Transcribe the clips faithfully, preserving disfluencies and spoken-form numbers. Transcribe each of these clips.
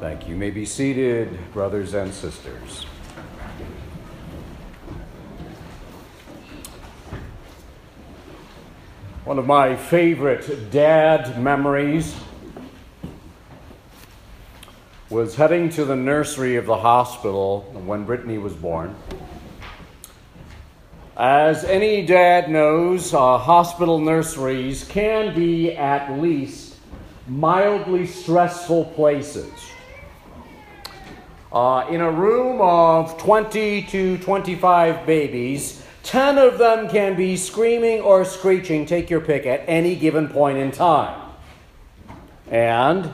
Thank you. You may be seated, brothers and sisters. One of my favorite dad memories was heading to the nursery of the hospital when Brittany was born. As any dad knows, uh, hospital nurseries can be at least mildly stressful places. Uh, in a room of twenty to twenty-five babies, ten of them can be screaming or screeching, take your pick, at any given point in time. And,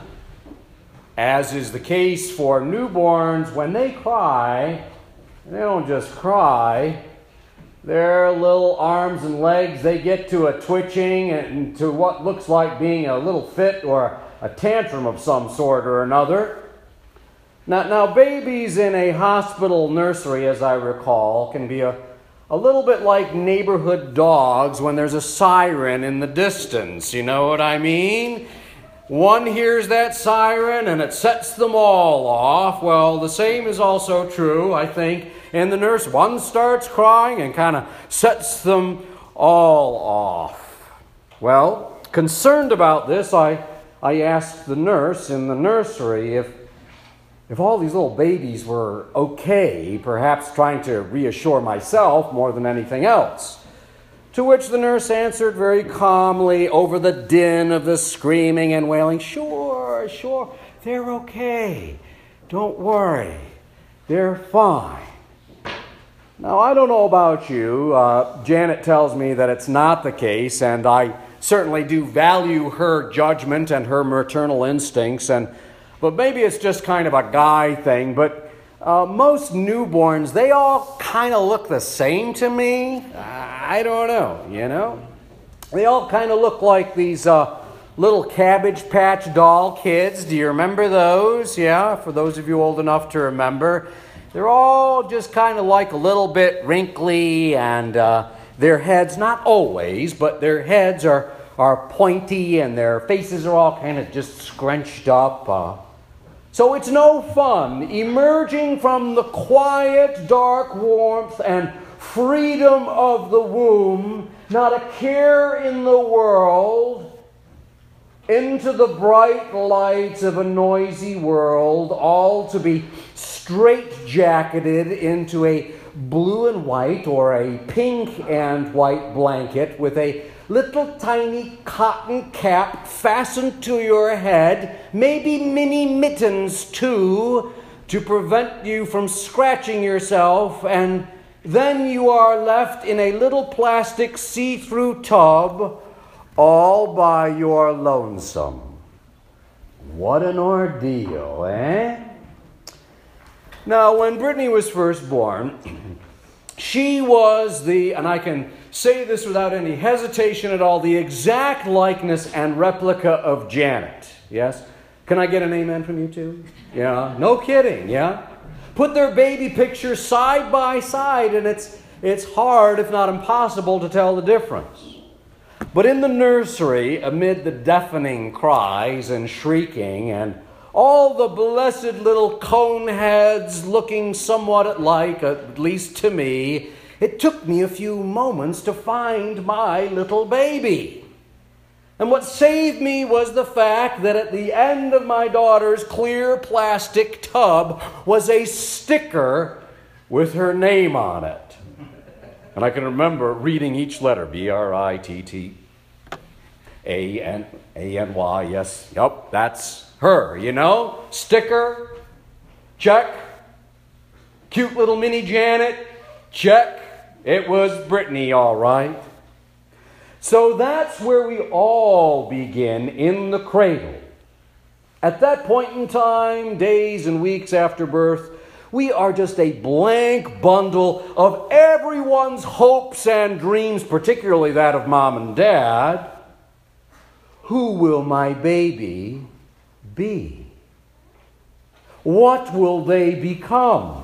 as is the case for newborns, when they cry, they don't just cry. Their little arms and legs, they get to a twitching and to what looks like being a little fit or a tantrum of some sort or another. Now, now babies in a hospital nursery, as I recall, can be a, a little bit like neighborhood dogs when there's a siren in the distance. You know what I mean? One hears that siren and it sets them all off. Well, the same is also true, I think, in the nurse. One starts crying and kind of sets them all off. Well, concerned about this, I, I asked the nurse in the nursery if, if all these little babies were okay, perhaps trying to reassure myself more than anything else. To which the nurse answered very calmly over the din of the screaming and wailing, "Sure, sure, they're okay. Don't worry. They're fine." Now, I don't know about you. Uh, Janet tells me that it's not the case, and I certainly do value her judgment and her maternal instincts, and but maybe it's just kind of a guy thing, but Uh, most newborns, they all kind of look the same to me. I don't know, you know. They all kind of look like these uh, little Cabbage Patch doll kids. Do you remember those? Yeah, for those of you old enough to remember. They're all just kind of like a little bit wrinkly, and uh, their heads, not always, but their heads are, are pointy, and their faces are all kind of just scrunched up. Uh, So it's no fun emerging from the quiet, dark warmth and freedom of the womb, not a care in the world, into the bright lights of a noisy world, all to be straitjacketed into a blue and white or a pink and white blanket with a little tiny cotton cap fastened to your head, maybe mini mittens too, to prevent you from scratching yourself, and then you are left in a little plastic see-through tub all by your lonesome. What an ordeal, eh? Now, when Brittany was first born, she was the, and I can say this without any hesitation at all, the exact likeness and replica of Janet. Yes? Can I get an amen from you too? Yeah? No kidding, yeah? Put their baby pictures side by side, and it's it's hard, if not impossible, to tell the difference. But in the nursery, amid the deafening cries and shrieking, and all the blessed little cone heads looking somewhat alike, at least to me, it took me a few moments to find my little baby. And what saved me was the fact that at the end of my daughter's clear plastic tub was a sticker with her name on it. And I can remember reading each letter, B R I T T A N A N Y, yes, yep, that's her, you know? Sticker, check. Cute little mini Janet, check. It was Brittany, all right. So that's where we all begin, in the cradle. At that point in time, days and weeks after birth, we are just a blank bundle of everyone's hopes and dreams, particularly that of mom and dad. Who will my baby be? What will they become?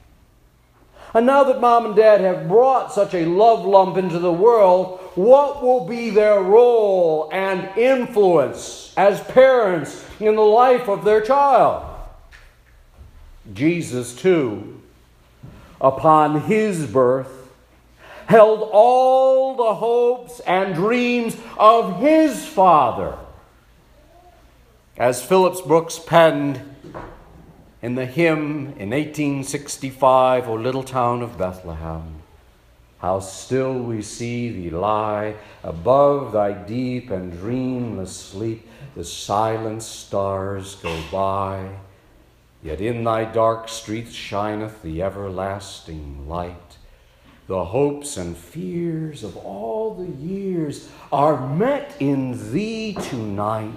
And now that mom and dad have brought such a love lump into the world, what will be their role and influence as parents in the life of their child? Jesus, too, upon his birth, held all the hopes and dreams of his Father. As Phillips Brooks penned in the hymn in eighteen sixty-five, O little town of Bethlehem, how still we see thee lie above thy deep and dreamless sleep. The silent stars go by, yet in thy dark streets shineth the everlasting light. The hopes and fears of all the years are met in thee tonight.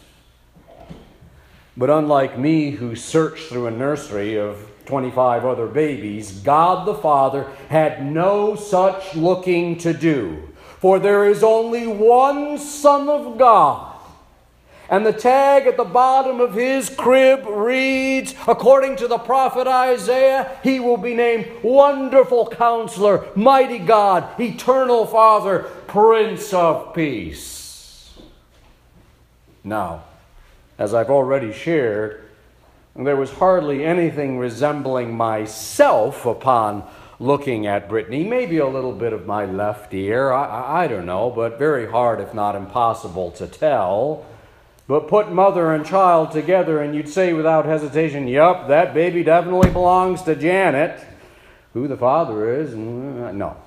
But unlike me, who searched through a nursery of twenty-five other babies, God the Father had no such looking to do. For there is only one Son of God. And the tag at the bottom of his crib reads, according to the prophet Isaiah, he will be named Wonderful Counselor, Mighty God, Eternal Father, Prince of Peace. Now, as I've already shared, there was hardly anything resembling myself upon looking at Brittany. Maybe a little bit of my left ear, I, I, I don't know, but very hard, if not impossible, to tell. But put mother and child together and you'd say without hesitation, yup, that baby definitely belongs to Janet. Who the father is, no.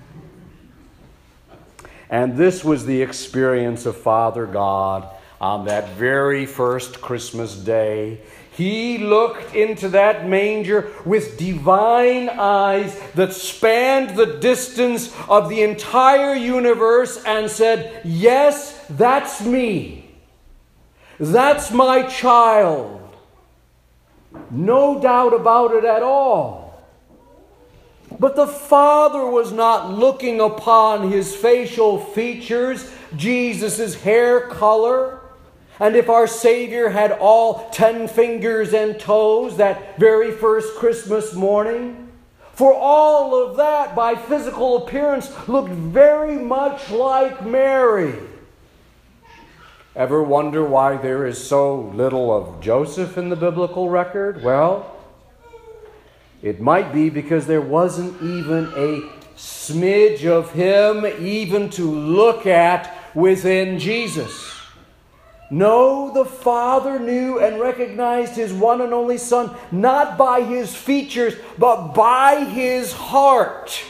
And this was the experience of Father God on that very first Christmas day. He looked into that manger with divine eyes that spanned the distance of the entire universe and said, yes, that's me. That's my child. No doubt about it at all. But the Father was not looking upon his facial features, Jesus' hair color, and if our Savior had all ten fingers and toes that very first Christmas morning. For all of that, by physical appearance, looked very much like Mary. Ever wonder why there is so little of Joseph in the biblical record? Well, it might be because there wasn't even a smidge of him even to look at within Jesus. No, the Father knew and recognized his one and only Son, not by his features, but by his heart.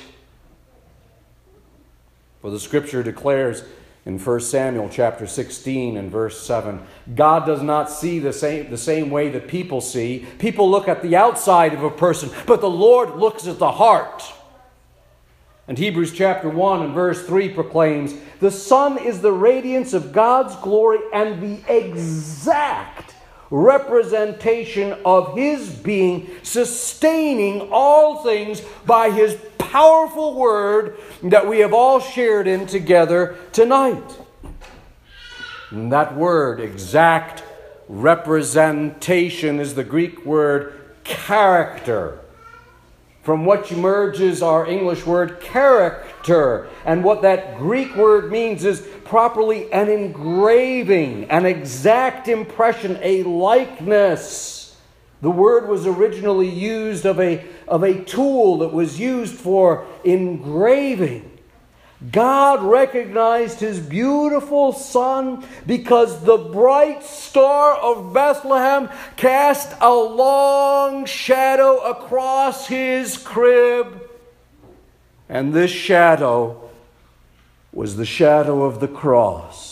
For the Scripture declares in First Samuel chapter sixteen and verse seven, God does not see the same, the same way that people see. People look at the outside of a person, but the Lord looks at the heart. And Hebrews chapter one and verse three proclaims, the Son is the radiance of God's glory and the exact representation of his being, sustaining all things by his powerful word that we have all shared in together tonight. And that word, exact representation, is the Greek word character, from which emerges our English word character. And what that Greek word means is properly an engraving, an exact impression, a likeness. The word was originally used of a, of a tool that was used for engraving. God recognized his beautiful Son because the bright star of Bethlehem cast a long shadow across his crib. And this shadow was the shadow of the cross.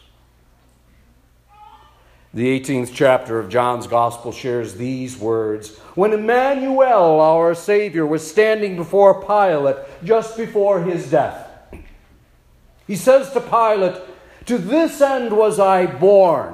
The eighteenth chapter of John's Gospel shares these words. When Emmanuel, our Savior, was standing before Pilate just before his death, he says to Pilate, to this end was I born.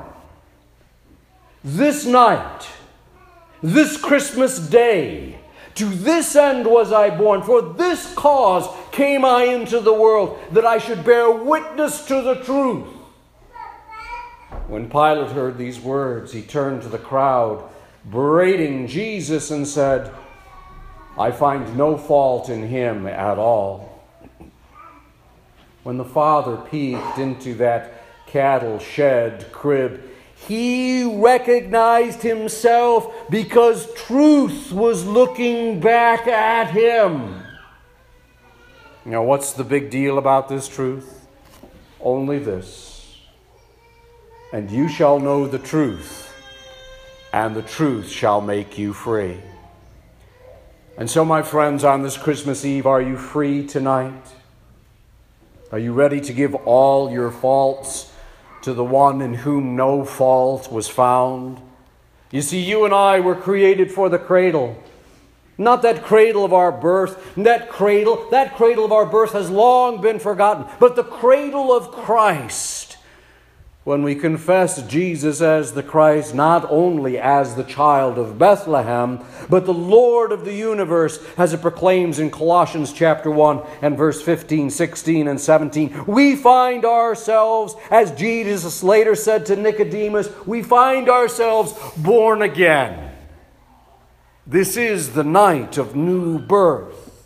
This night, this Christmas day, to this end was I born. For this cause came I into the world, that I should bear witness to the truth. When Pilate heard these words, he turned to the crowd, berating Jesus, and said, I find no fault in him at all. When the Father peeked into that cattle shed crib, He recognized himself because truth was looking back at him. Now, what's the big deal about this truth? Only this: and you shall know the truth, and the truth shall make you free. And so, my friends, on this Christmas Eve, are you free tonight? Are you ready to give all your faults to the one in whom no fault was found? You see, you and I were created for the cradle. Not that cradle of our birth. That cradle, that cradle of our birth has long been forgotten. But the cradle of Christ. When we confess Jesus as the Christ, not only as the child of Bethlehem, but the Lord of the universe, as it proclaims in Colossians chapter one and verse fifteen, sixteen, and seventeen, we find ourselves, as Jesus later said to Nicodemus, we find ourselves born again. This is the night of new birth,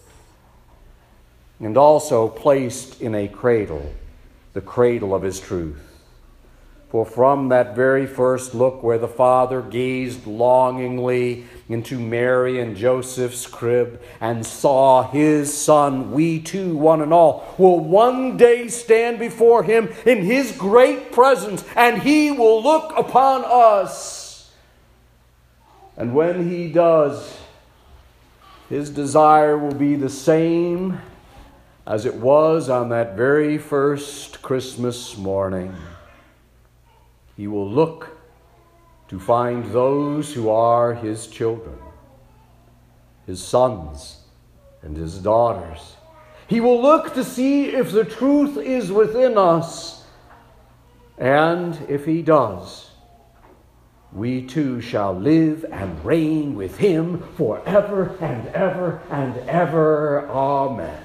and also placed in a cradle, the cradle of his truth. For from that very first look where the Father gazed longingly into Mary and Joseph's crib and saw his Son, we too, one and all, will one day stand before him in his great presence, and he will look upon us. And when he does, his desire will be the same as it was on that very first Christmas morning. He will look to find those who are his children, his sons and his daughters. He will look to see if the truth is within us. And if he does, we too shall live and reign with him forever and ever and ever. Amen.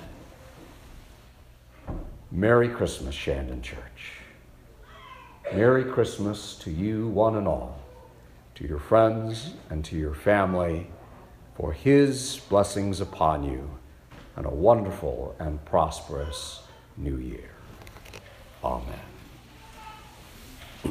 Merry Christmas, Shandon Church. Merry Christmas to you, one and all, to your friends and to your family, for his blessings upon you, and a wonderful and prosperous new year. Amen.